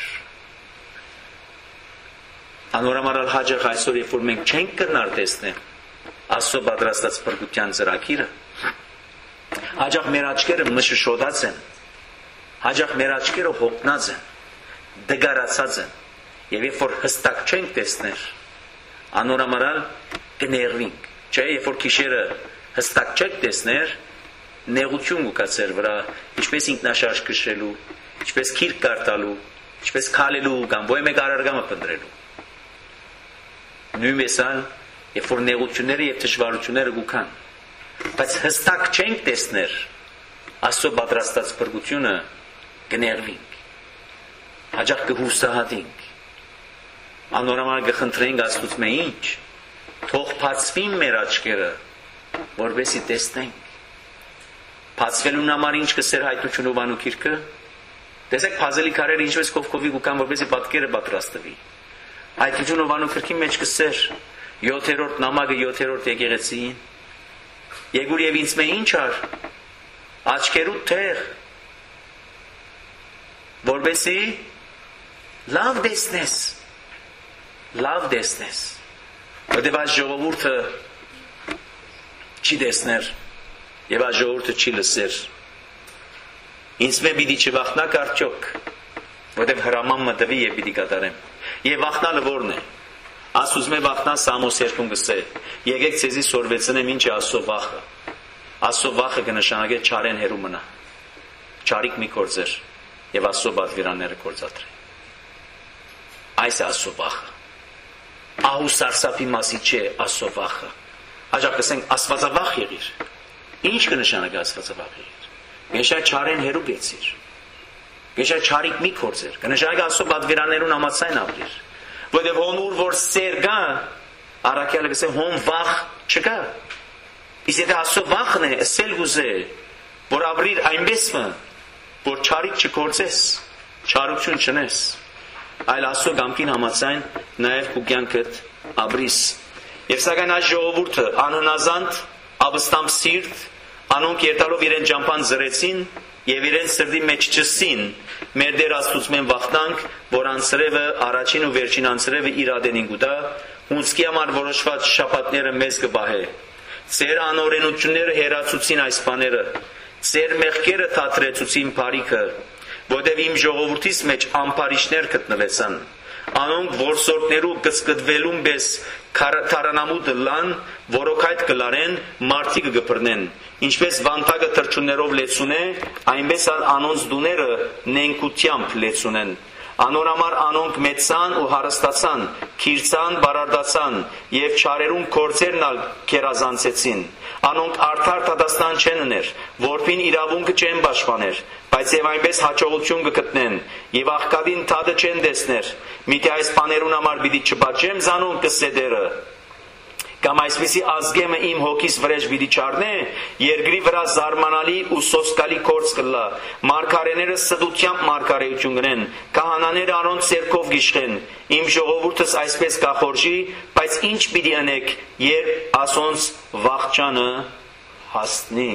Անորամարալ հաջող այսօր երբ որ մենք չենք կրնար տեսնել Աստծո պատրաստած փրկության ծրագիրը, հաջող մեր աչքերը մշշոդած են, հաջող մեր աչքերը հոգնած են, դգարացած են, եւ երբ որ հստակ չենք տեսներ, անորամարալ կներվինք, չէ, երբ որ գիշերը հստակ չեք տեսներ, նեղություն կա ձեր վրա, ինչպես ինքնաշարժ քշելու, ինչպես քիրք կարդալու, ինչպես քալելու կամ ոյ մեկ արարգամը փնտրելու։ Նույնպես ան, երբ որ նեղությունները եւ դժվարությունները կան, բայց հստակ չենք տեսներ Աստծո պատրաստած փրկությունը, կներվինք, հաջող կհուսահատենք, անորամալ կխնդրենք Աստծուց մե ինչ, թող բացվին մեր աչքերը, որպեսզի տեսնենք։ Բացվելուն համար ինչ կսեր հայտնություն ովանու քիրքը, տեսեք փազելի քարերը ինչպես կովկովի կան, որպեսզի պատկերը պատրաստվի։ Հայտնություն ովանու քիրքի մեջ կսեր յոթերորդ նամակը յոթերորդ եկեղեցին, Եգուր եւ ինձ մե ինչ ար, աչքերու թեղ, որպեսզի լավ տեսնես, լավ տեսնես, որտեւ այս ժողովուրդը չի տեսներ, եւ այս ժողովուրդը չի լսեր։ Ինձ մե պիտի չվախնակ արդյոք, որտեւ հրաման մտվի եւ պիտի կատարեմ։ Եվ վախնալը որն է։ Աստուծո մե վախնա Սամոս երկում գսե. եկեք ցեզի սորվեցնեմ ինչ է Աստծո վախը։ Աստծո վախը կնշանակե չարեն հերու մնա։ Չարիք մի կործեր։ եւ Աստծո բادرիրանները կործատրեն։ Այս է Աստծո վախը։ Ահու սարսափի մասի չէ Աստծո վախը։ Հաջող կսենք Աստվածավախ եղիր։ Ինչ կնշանակի Աստվածավախ եղիր։ Գեշա չարեն հերու գեցիր։ Գեշա չարիք մի կործեր։ Կնշանակի Աստծո բادرիրաներուն համացայն ապրիր։ Որտեղ հոնուր որ սեր գա, առաքյալը կսե հոն վախ չկա։ Իսկ եթե Աստծո վախն է, ասել գուզե, որ ապրիր այնպես մը, որ չարիք չկործես, չարություն չնես, այլ Աստծո գամքին համաձայն նաև քու կյանքդ ապրիս։ Եվ սակայն այս ժողովուրդը անհնազանդ, ապստամբ սիրտ, անոնք երթալով իրեն ճամփան զրեցին եւ իրեն սրտի մեջ ճսին, մեր Տեր Աստծուծմեն վախտանք, որ անցրևը առաջին ու վերջին անցրևը իր ադենին գուտա, հունցքի համար որոշված շաբաթները մեզ կբահե։ Ձեր անօրենությունները հերացուցին այս բաները, ձեր մեղքերը թատրեցուցին բարիքը, որտև իմ ժողովրդիս մեջ ամբարիշներ գտնվեցան, անոնք որսորդներու կծկտվելուն պես թարանամուտ լան, որոքայդ կլարեն, մարդիկ կգբրնեն, ինչպես վանտակը թրջուններով լեցուն է, այնպես անոնց դուները նենքությամբ լեցունեն։ Անոր համար անոնք մեծան ու հարստացան, քիրծան, բարարդացան եւ չարերուն կործերն ալ կերազանցեցին։ Անոնք արդար դատաստան չեն ուներ, որփին իրավունքը չեն պաշտպաներ, բայց եւ այնպես հաջողություն կգտնեն եւ աղքատին թադը չեն տեսներ։ Միթե այս բաներուն համար պիտի չբաճեմ զանոն կսեդերը։ Կամ այսպիսի ազգեմը իմ հոգիս վրեժ պիտի չառնե, երկրի վրա զարմանալի ու սոսկալի կորց կլա, մարգարեները ստությամբ մարգարեություն գնեն, քահանաները անոնց ցերկով գիշխեն, իմ ժողովուրդս այսպես կախորժի, բայց ինչ պիտի անեք, երբ ասոնց վախճանը հասնի։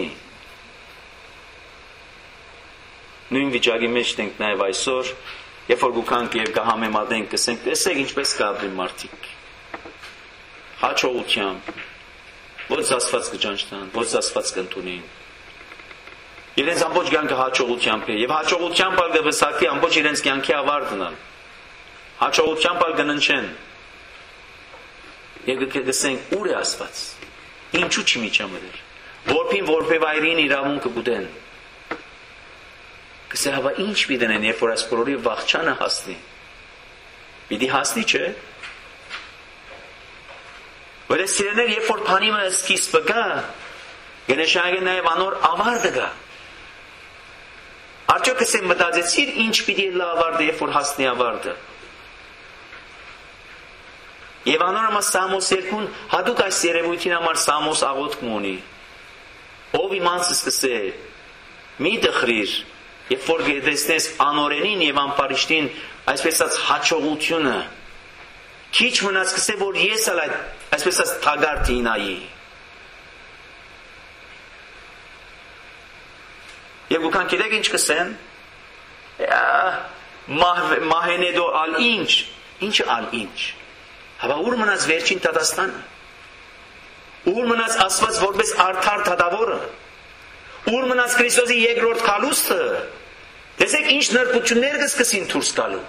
Նույն վիճակի մեջ ենք նաև այսօր, երբ որ գուքանք եւ կհամեմատենք, կսենք, տեսեք ինչպես կապրի մարդիկ։ Հաջողությամբ, ոչ զասված կճանչնան, ոչ զասված կընդունին։ Իրենց ամբողջ կյանքը հաջողությամբ է, եւ հաջողությամբ ալ գվսակի ամբողջ իրենց կյանքի ավարտն ալ։ Հաջողությամբ ալ կննչեն։ Եվ կգսենք ուր է Աստված։ Ինչու չի միջամտել։ Որփին որբևայրին իրավունքը գուտեն։ Կսե հավա ինչ պիտենեն, երբ որ այս բոլորի վախճանը հասնի։ Պիտի հասնի, չէ՞։ Որ այս սիրեներ, երբ որ բանիմը սկիզբը գա, կնշանակի նաև անոր ավարտը գա։ Արդյոք կսեմ մտածեցիր ինչ պիտի լա ավարտը, երբ որ հասնի ավարտը։ Եվ անոր համար Սամոս երկուն հատուկ այս երևույթին համար Սամոս աղոթք ունի։ Ով իմանցս կսե, մի դխրիր, երբ որ տեսնես անօրենին եւ ամբարիշտին այսպես ասած հաջողությունը, քիչ մնաց կսե, որ ես ալ այդ այսպես ասած թագարդի նայի։ Եվ ուքան գիտեք ինչ կսեն, մահենեդո ալ ինչ, ինչ ալ ինչ, հավա ուր մնաց վերջին դատաստանը, ուր մնաց Աստված որպես արդար դատավորը, ուր մնաց Քրիստոսի երկրորդ քալուստը, տեսեք ինչ նրբություններ կսկսին դուրս գալու։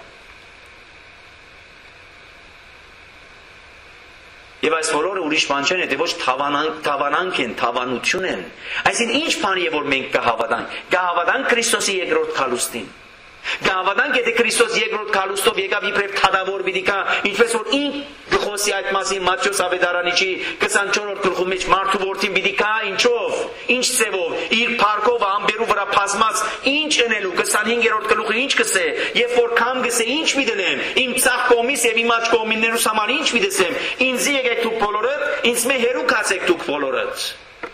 Եվ այս բոլորը ուրիշ բան չեն, եթե ոչ թավանանք են, թավանություն են։ Այսինքն ինչ բան է, որ մենք կհավատանք։ Կհավատանք Քրիստոսի երկրորդ քալուստին։ Կհավատանք, եթե Քրիստոս երկրորդ քալուստով եկավ իբրև թադավոր պիտի կա, ինչպես որ ինք գխոսի այդ մասին Մատթեոս Ավետարանիչի քսանչորրորդ գլխու մեջ մարդու որդին պիտի կա, ինչով, ինչ ծևով, իր փառքով ամբերու վրա բազմած, ինչ ընելու, քսանհինգերորդ գլուխը ինչ կսե, երբ որ կամ գսե ինչ մի դնեմ, իմ ցախ կողմից եւ իմ աջ կողմիններուս համար ինչ մի դեսեմ, ինձ եկեք դուք բոլորդ, ինձ մե հերու կացեք դուք բոլորդ։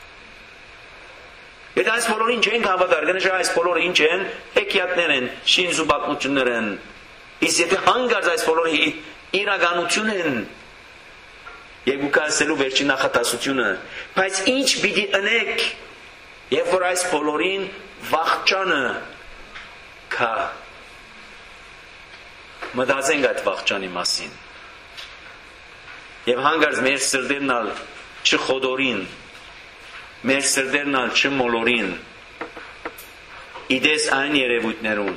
Եթե այս բոլորին չենք հավատար, կնշա այս բոլորը ինչ են, հեքիաթներ են, շինզ ու պատմություններ են, իսկ եթե հանգարց այս բոլորը իրականություն են, երկուքա ասելու վերջին նախատասությունը, բայց ինչ պիտի ընեք, երբ որ այս բոլորին վախճանը կա, մտածենք այդ վախճանի մասին, եւ հանգարց մեր սրտերն ալ չխոդորին, մեր սրտերն ալ չմոլորին, իդես այն երևույթներուն,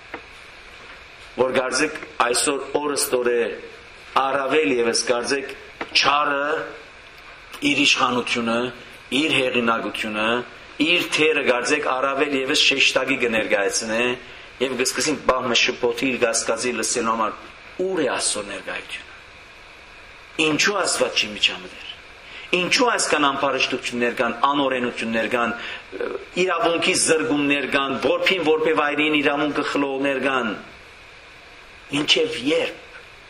որ գարձեք այսօր օրստոր է առավել եւս գարձեք չարը, իր իշխանությունը, իր հեղինակությունը, իր թերը գարձեք առավել եւս շեշտակի կներկայացնե Եվ գսկսին բահմը շփոթի իր գասկածի լսելու համար ուր է Աստծո ներկայությունը։ Ինչու Աստված չի միջամտել։ Ինչու այսքան ամբարշտություններ կան, անօրենություններ կան, իրավունքի զրկումներ կան, որփին որփե վայրին իրավունքը խլողներ կան։ Ինչև երբ։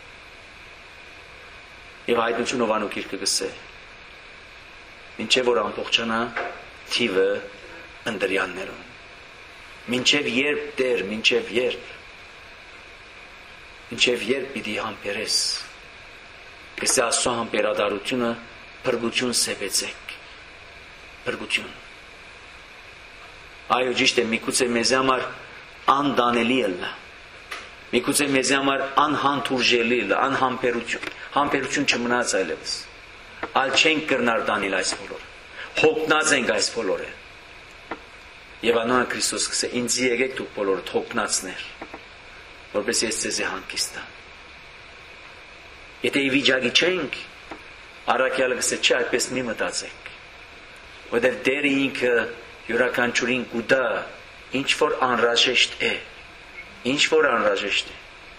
Եվ հայտնություն Հովանու գիրքը գսե։ Ինչև որ ամբողջանա թիվը ընդրյաններում։ Մինչև երբ Տեր, մինչև երբ։ Մինչև երբ պիտի համբերես։ Գսե Աստծո համբերադարությունը փրկություն սեփեցեք։ Փրկություն։ Այո, ճիշտ է, միգուցե մեզ համար անդանելի է լա։ Միգուցե մեզ համար անհանդուրժելի լա, անհամբերություն, համբերություն չմնաց այլևս։ Ալ չենք կրնար դանել այս բոլորը։ Հոգնած ենք այս բոլորը։ Եվ անոնը Քրիստոս կսե, ինձ եկեք դուք բոլորդ հոգնածներ, որպես ես ձեզ հանգիստ տամ։ Եթե ի վիճակի չենք, առաքյալը կսե, չէ, այդպես մի մտածեք, որտեղ Տերը ինքը յուրաքանչյուրին կուտա, ինչ որ անհրաժեշտ է, ինչ որ անհրաժեշտ է։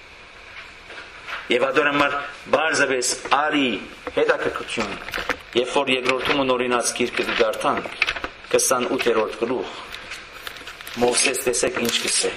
Եվ ադորամար բարձավես արի հետաքրքրություն, երբ որ երկրորդում նորինած գիրքը կգարտանք, քսանութերորդ գլուխ, Մովսես տեսեք ինչ կսե։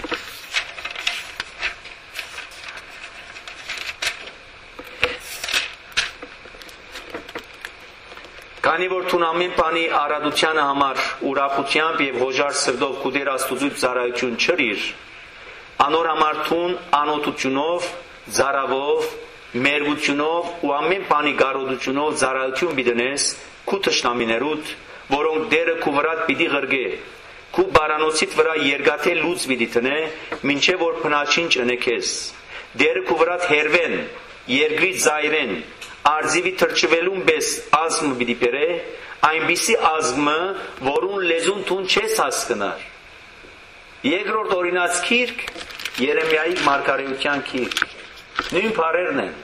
Քանի որ թուն ամեն բանի արադությանը համար ուրախությամբ եւ հոժար սրտով կուտեր Աստուծույց ծառայություն չրիր, անոր համար թուն անօթությունով, ծարավով, մերգությունով ու ամեն բանի գարոդությունով ծառայություն պիտենես քու թշնամիներուդ, որոնք դերը քու վրա պիտի ղրգե, քու բարանոցիդ վրա երկաթե լուծ պիտի տնե, մինչև որ փնաչին չնեքես, դերը քու վրա հերվեն, երկրի զայրեն, արձիվի թրջվելուն պես ազգը պիտի բերե, այնպիսի ազգը, որուն լեզուն թուն չես հասկնար։ Երկրորդ օրինաց գիրք, Երեմիայի մարգարեության գիրք, նույն բառերն են։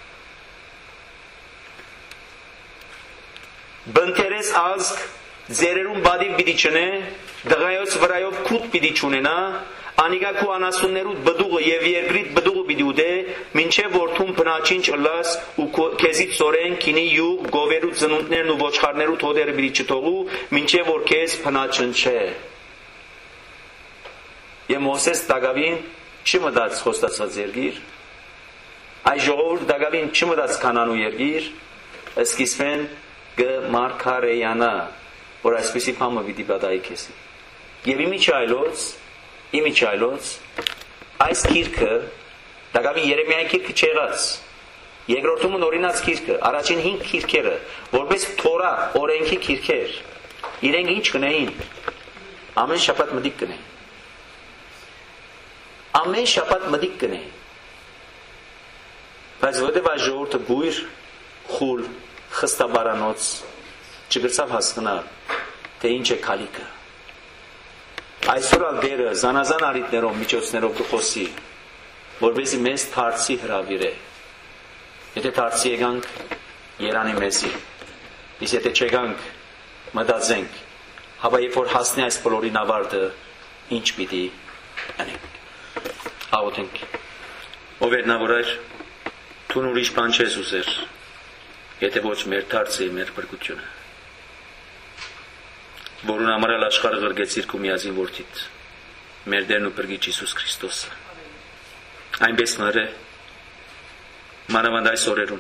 Բնտերես ազգ, ձերերուն բադիվ պիտի չնե, դղայոց վրայով քուտ պիտի չունենա, անիկա քու անասուններուդ բդուղը եւ երկրիդ բդուղը պիտի ուդե, մինչեւ որ թուն փնաչին չլաս ու քեզից սորեն քինի յուղ գովերու ծնունդներն ու ոչխարներու թոդերը պիտի չթողու, մինչեւ որ քեզ փնաչնչե։ Եվ Մովսես Դագավին չմտած խոստացած երկիր, այ ժողովուրդ Դագավին չմտած Քանանու երկիր, սկիզբեն կմարգարեյանա, որ այսպիսի բանը պիտի բադայի քեզի։ Եվ իմիջայլոց, իմիջայլոց, այս գիրքը, Դագավի Երեմիայի գիրքը չեղած, երկրորդումը նորինած գիրքը, առաջին հինգ գիրքերը, որպես Թորա, օրենքի գիրքեր, իրենք ինչ կնեին, ամեն շաբաթ մտիկ կնեին, ամեն շաբաթ մտիկ կնեին, բայց որտեվ այս ժողովուրդը բույր, խուլ, խստաբարանոց, չգրցավ հասկնալ, թե ինչ է քալիքը։ Այսօր ալ դերը զանազան արիտներով, միջոցներով կխոսի, որպեսզի մեզ թարցի հրավիրե։ Եթե թարցի եկանք, երանի մեզի, իսկ եթե չեկանք, մտածենք, հապա երբ որ հասնի այս բոլորի նավարտը, ինչ պիտի անենք։ Աղոթենք։ Ով երնավորայր, թուն ուրիշ բան չես ուզեր, եթե ոչ մեր թարցը, մեր բրգությունը, որուն ամարալ աշխարը ղրգեցիր քու միազին որդիդ, մեր դերն ու բրգիչ Հիսուս Քրիստոսը։ Այնպես մրե, մանավանդ այս օրերուն,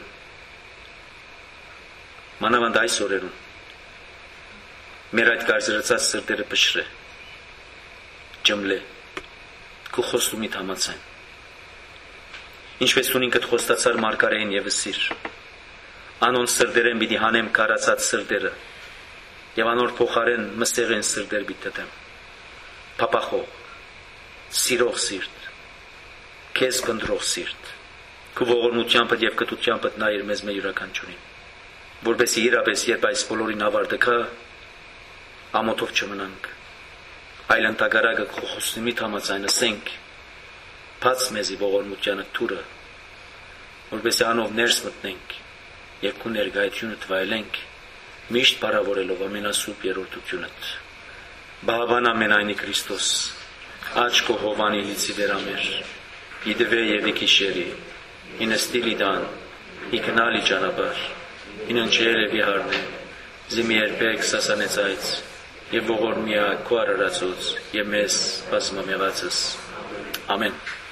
մանավանդ այս օրերուն, մեր այդ կարծրացած սրտերը պշրե, ջմլե, քու խոստումիդ համացայն։ Ինչպես տուն ինքդ խոստացար մարգարեին և սիր, անոն սրդերեն պիտի հանեմ կարացած սրդերը, և անոր փոխարեն մստեղեն սրդեր պիտի տեմ, փափախող, սիրող սիրտ, քեզ կնդրող սիրտ, քու ողորմությանդ և կտությանդ նայիր մեզ մեր յուրաքանչյուրին, որպեսզի իրապես երբ այս բոլորին ավարտը կա, ամոթով չմնանք, այլ ընդհակառակը քո խոստումիդ համաձայն ասենք, բաց մեզի ողորմությանը թուրը, որպեսզի անով ներս մտնենք և քո ներկայությունը վայելենք, միշտ բարավորելով ամենասուրբ երրորդությունդ։ Բահավան ամենայնի Քրիստոս, Աչքո հովանի լիցի վերամեր, իդվե և իքիշերի, ինստիլիդան, իքնալի ճանապար, ինընչել և իհարնե, զիմի երբեք սասանեց այց, և ողոր միակ քո արարածոց, և մեզ բազմամեղացս, ամեն։